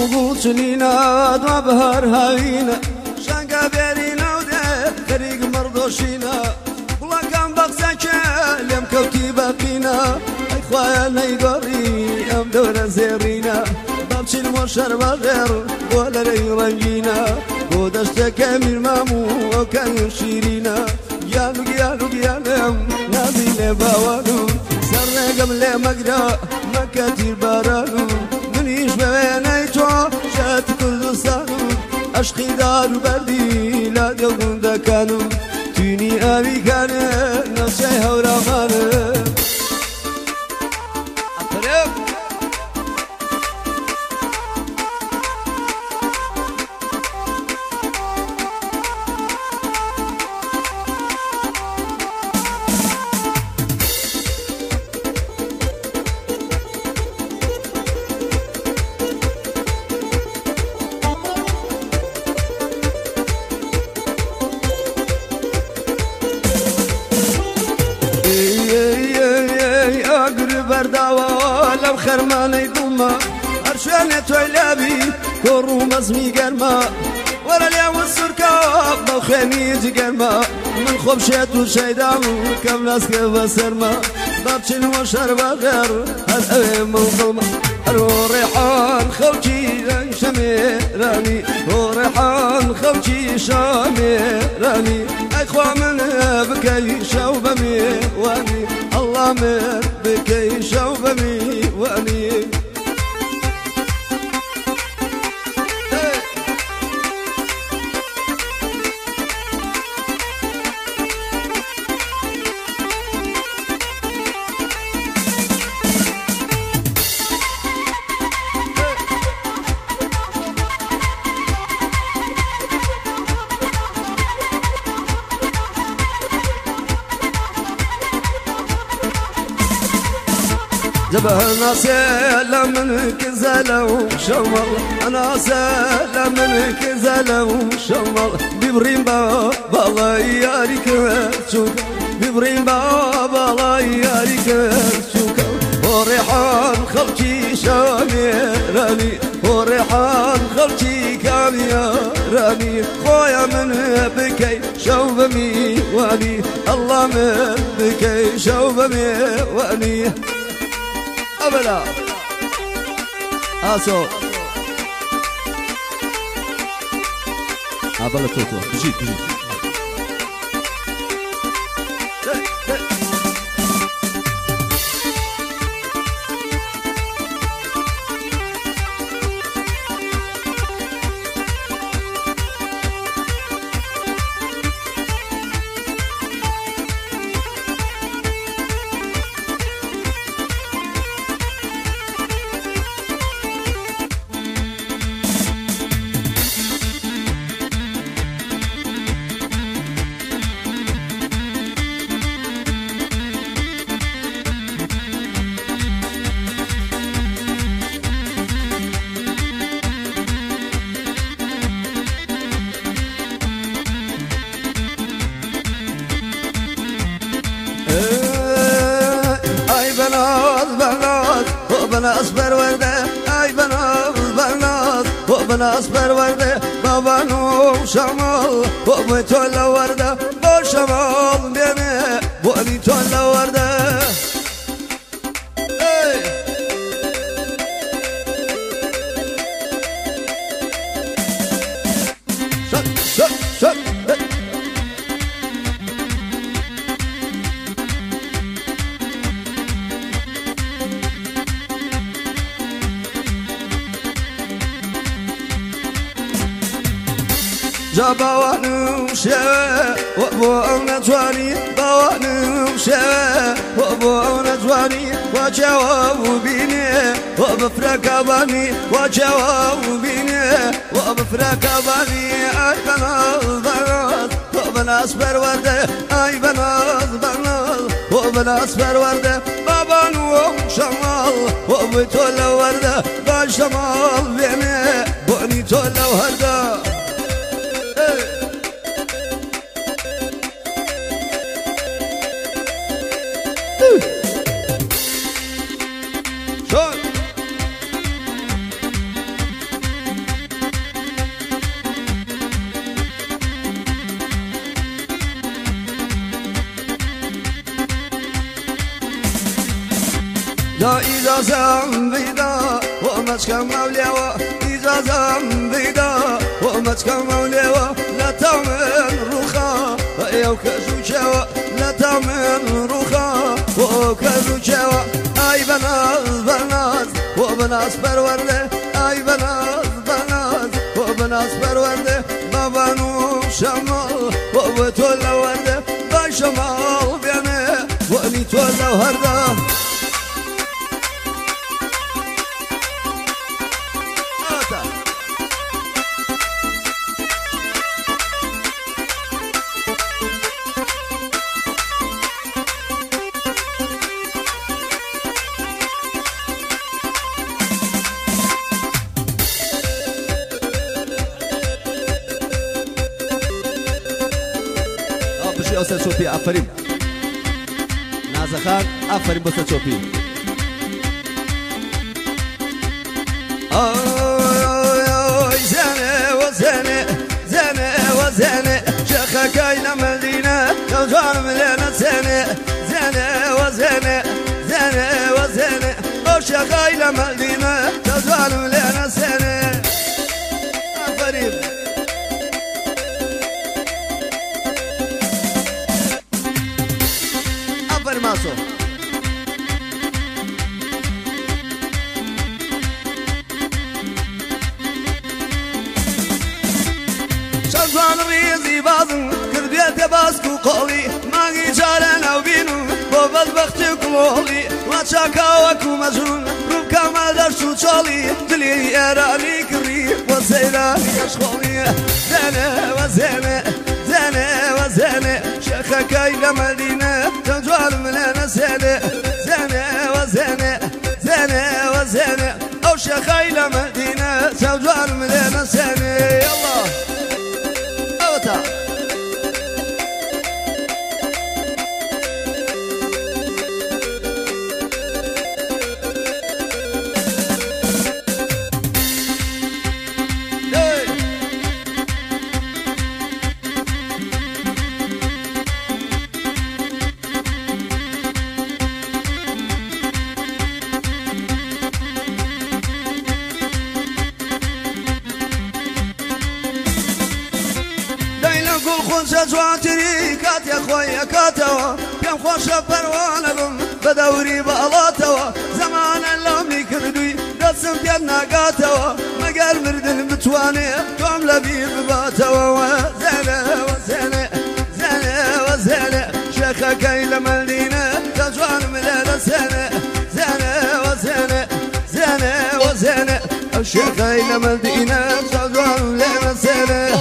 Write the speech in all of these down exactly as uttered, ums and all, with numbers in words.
وقوتنينا دوا بهار هاوينا شانقا بيرينا وده فريق مرضوشينا والله كان بغزك لم كوكي باقينا اي خوايا نيقري ام دورة زيرينا بابشي المشر بغير ولا ري رنجينا ودشتك من مامو وكان يشيرينا يالو يالو يالو نبي لباوانو سر قبل مقرا مكاتير بارانو منيش بوينيتو شات كردستانو عشقي دار بردي لا دلون دكانو توني أبي كان نفسي هورا مانو أطرب برداوة لو خرماني ضمة أرشانة تويلابي كورو مزمي قرما ورا اليوم السركاب لو خميجي قرما من خبشات وشيدام كم ناس كيف سرما بابشن وشرب غير هالأويم وظلمة رو ريحان خوتي شميراني رو ريحان خوتي شميراني أخوة من بكي شوبمي واني الله من بكي شوبمي واني جبه ناسيلا من كزلو شمال انا سيلا من كزلو شمال ببرين بابا الله ياريك شوك ببرين بابا الله ياريك شوك وريحان خلتي شاميراني وريحان خلتي كاميراني خويا من بكي شوبمي واني الله من بكي شوبمي واني أبدا آسو أبلا توتو بجيك بجيك بناس برورده اي بناس بناس بناس برورده بابا نو شمال بابا تولا ورده بو شمال بيني بوني تولا ورده شك شك شك جابوانو شوا وابو نجواني بوانو شوا وابو نجواني وجاوب بيني وبفرق باني وجاوب بيني وبفرق باني اي بنات بنات وبناس برورده اي بنات بنات وبناس برورده بابا نو شمال وبتولى ورده بالشمال بيني بوني تولى ورده دا إجازم بيدا ومشك موليوا إجازم بيدا ومشك موليوا لا تعمل رخا يا كزوجوا لا تعمل رخا وكزوجوا أي بنات بنات وبنات برورده أي بنات بنات وبنات برورده بابانو شمال وبتولى ورده بشمال بينه وأني تولى ورده بشي أستاذ شوبي أفرين نازخان أفرين بأستاذ شوبي أوي زنة وزنة زنة وزنة شيخة كاينة مدينة يوجعن مليانة سنة زنة وزنة زنة وزنة أو شيخة كاينة مدينة يوجعن مليانة سنة أفرين ماسو شزوان ريزي بازم كرديت باسكو قولي ماغي جارنا وبينو بوبز بختي كلولي واتشاكا وكو مجنون روبكا ما درشو تشولي دلي اراني كري وسيلاني يشخولي زنة وزنة زنة وزنة شيخة كاينة مدينة تجوال من أنا سنة زنة وزنة زنة وزنة أو شيخة إلى مدينة تجوال من أنا سنة يلا أوتا خونجة جواتري كات يا خويا كاتوا كم خوش بروانهم بدوري بألاتوا زمان اللامي كردوي رسم بيدنا قاتوا مقال مردن بتواني كم لبي بباتوا وزنة وزنة زنة وزنة شيخة كيل مدينة تجوان مليانة سنة زنة وزنة زنة وزنة شيخة كيل مدينة تجوان مليانة سنة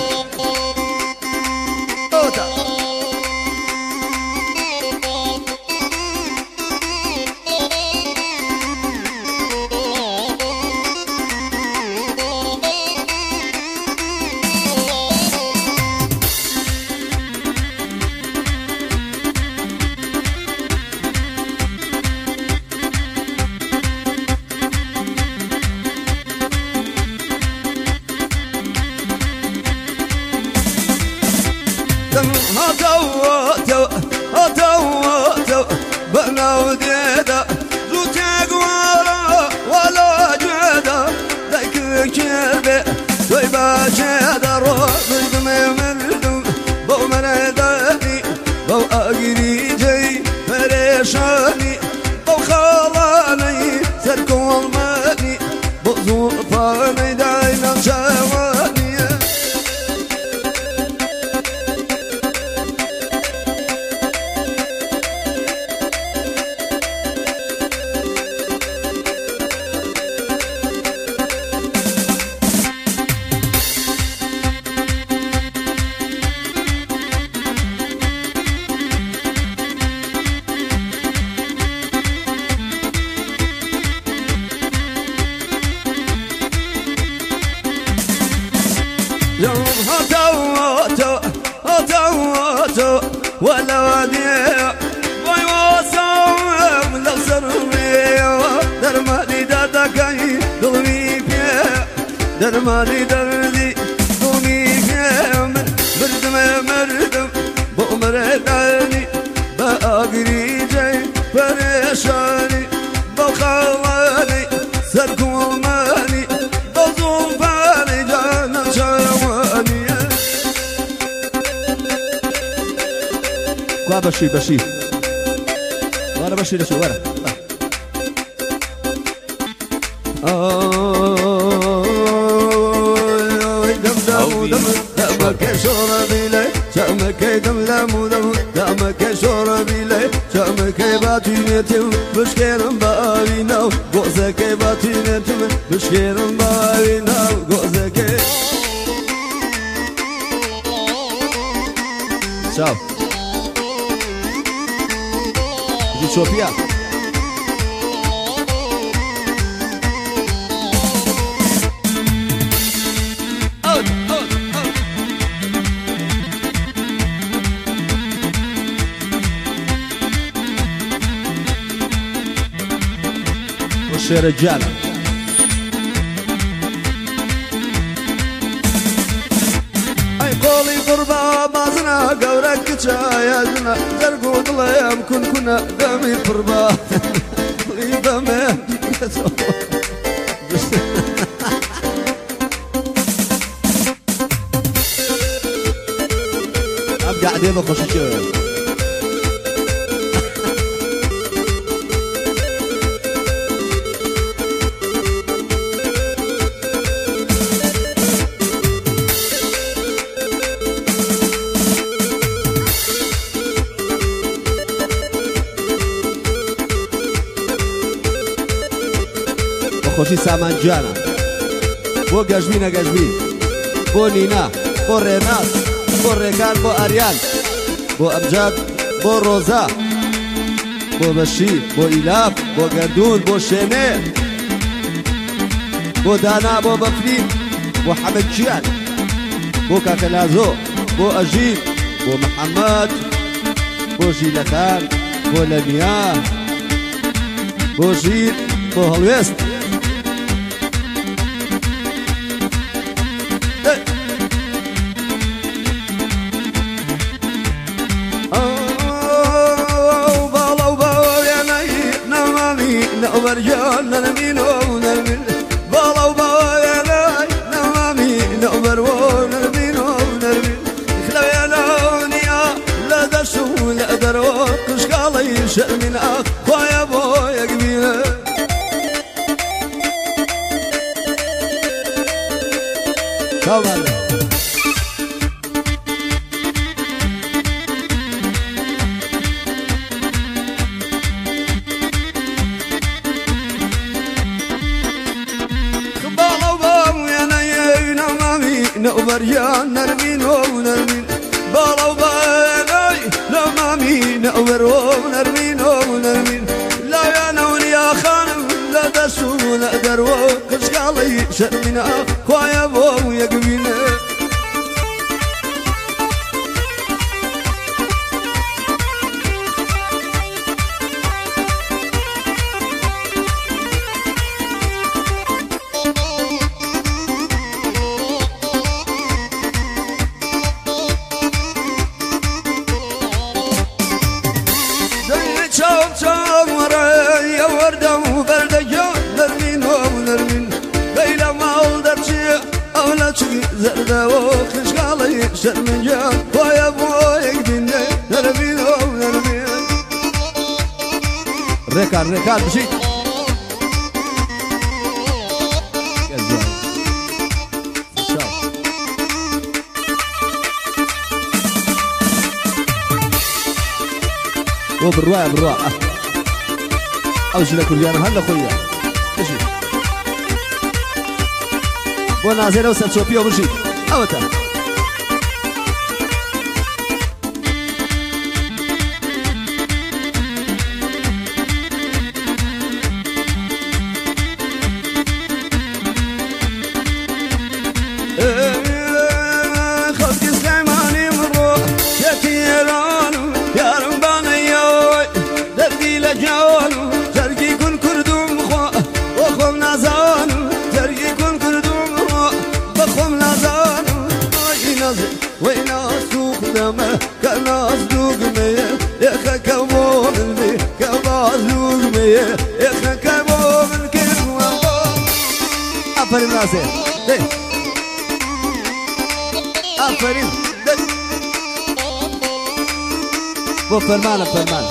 هاتو هاتو بنا وديدا زوتك ورا ولا جدا ذيك كذبه طيبه جدا روح مردم بو مرداني بو اجري جاي فريشاني بو خالاني سركو الماني بو زوفاني دايما شواني هاتو هاتو هاتو هاتو ولا وديع باي واسام لو سرمي درمالي دادكاي ظلمي فيها درمالي دردي ظلمي فيها مردم مردم بأمرداني بأقري جاي فريشاني بخار كوا بشي بشي ورا بشي لشو ورا دم دم دم دمك شربي لي دمك دم دم دم دمك شربي لي دمك باتينتم مشكلم بارينا غوزك باتينتم مشكلم بارينا غوزك Ciao. Utopia. Out, out, out. وش يا رجاله قولي قربا مازنا قورك شايدنا ترقود ليام كن كنا دمي قربا لي دمي ابقى قاعد بخش شوي خوشی سامانجانا بو گجبینا گجبین بو نینا بو رینات بو ریکان بو آریان بو امجاد بو روزا بو بشیر بو ایلاف بو گردون بو شینه بو دانا بو بفرین بو حمد جیان بو کاکلازو بو اجیب بو محمد بو جیلتان بو لمیا بو جیل بو هلوست ورجال نرمين ونرمين بالا وبايا لاي نوامي نوبر ونرمين ونرمين خلو يا لونيا لا درشو لا درو كشكالي شرمين اخ خويا بويا قبيله تمام نوبريان نرمين ونرمين بالا وبالاي لا مامي نوبر ونرمين ونرمين لا يا نون يا خانم لا دسو لا درو كشكالي شرمنا خويا بو يا قبيله شوف شوف وراي يا وردة وبردة نرمين ونرمين ليلة ما ولدت شيء أو لا شيء زردة وخش قالي شرمن جان ويا بوي قدنا نرمين ونرمين ريكار ريكار بشي وبالرواية بالرواية أوش لك اليانا هلا خويا ايش وانا زين اوسط شوبيو برشي اوتا خلق سليماني من روح شكيرانو يا رباني دردي لجانو ترقي كن كردوم خوا وخم نازانو ترقي كن كردوم خوا وخم نازانو اي نازل وينا سوق دمه كناس دوغمية يخا كمون البي كباز دوغمية يخا كمون الكلمة أفرين ناسي أفرين بو فرمانه فرمانه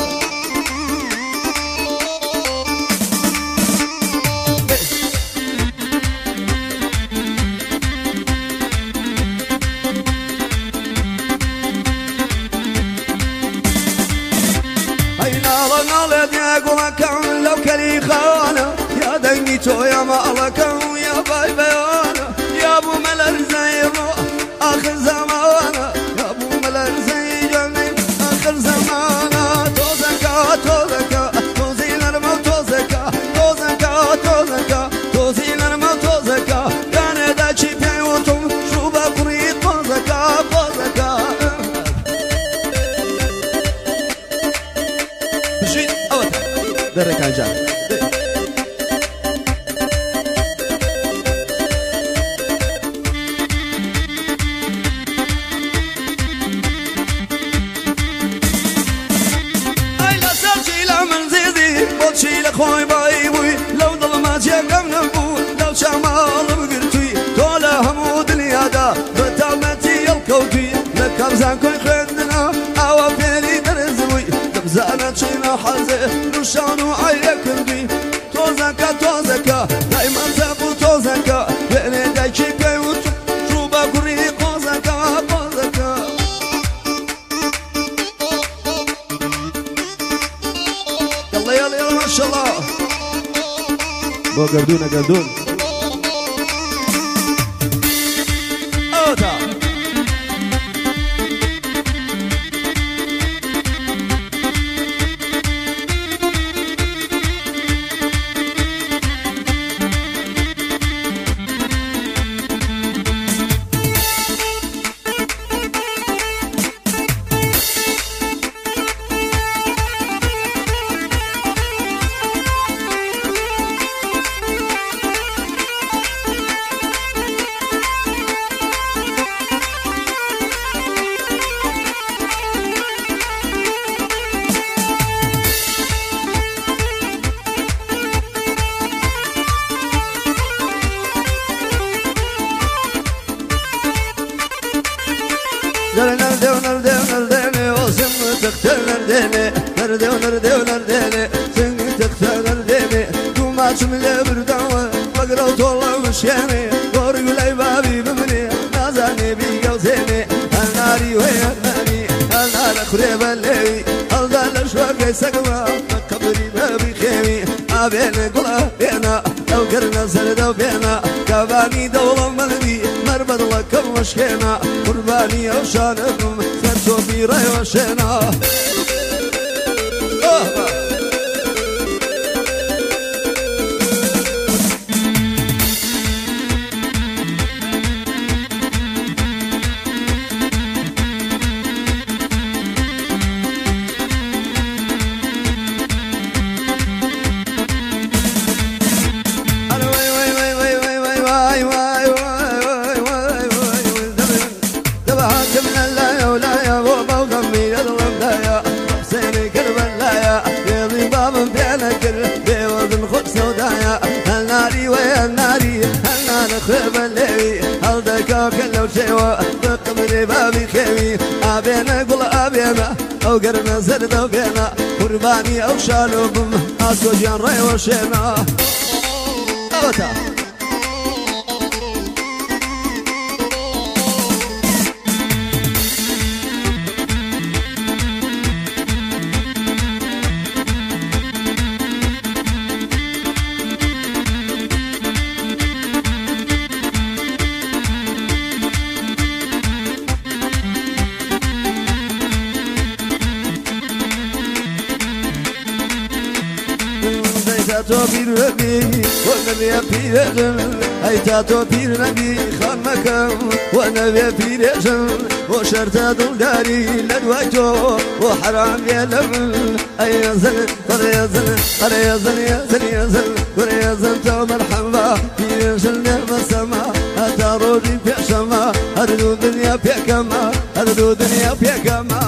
لو كلي خانة يا دني تو يا مالك يا باي بيانا يا ابو ملل زيرو اخر زمانه يا ابو ملل زي جنين اخر زمانه توزكا توزكا توزين الموت توزكا توزكا توزكا توزين الموت توزكا كان دا شي بيوتم شو بقري توزكا توزكا بشي اوت درك عجان خوي باي بوي لو ظلمات يا قم نبو لو شمال بقرتوي طولة همود اليادا بتامتي الكوكي لك ابزان كوي خدنا او بيني درزوي دبزانة شينا حزي نشانو عيك بي توزكا توزكا دايما تابو توزكا بيني دايشي كيوت شوبا كوري قوزكا قوزكا يلا يلا يلا ما شاء الله بو قردون قردون اوتا نردي ونردي ونردي وسم تختار نردي نردي ونردي ونردي سن تختار نردي دوما شمل برداوة بقرا وطولة وشيني ورق لي بابي بمني نازاني بيقوزيني الناري وهي الناري النار خريب الليوي الدال شوق يسقوا قبري بابي خيمي أبين قلا بينا لو قرنا سردو بينا كاباني دولة ملبي مربط لك وشكينا قرباني وشانكم سرتو في راي وشينا خرب الليوي هلدكا كلو شيوا بقمري بابي خيوي أبينا قل أبينا أو قرنا زرد بينا قرباني أو شالو بم أسو جان راي وشينا أوتا تاتو بير نبي ونبي بير اي تاتو بير نبي خمك ونبي بير وشرت دلداري لدواجو وحرام يا لمن اي زل قر يا زل قر يا زل يا زل يا زل قر يا زل تو مرحبا في جنة السما اتارودي في سما هردو دنيا في كما هردو دنيا في كما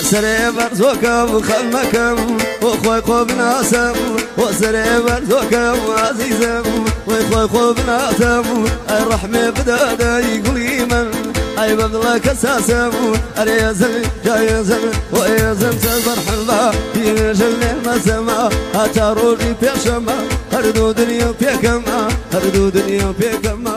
سري برزوكم وخمكم وخوي خوب ناسم وسري برزوكم وعزيزم وخوي خوب ناسم الرحمة بدادا يقولي من أي ببلا كساسم أريزم جايزم ويزم سبر حلا في جل ما سما هتاروجي بيشما هردو دنيا بيكما هردو دنيا بيكما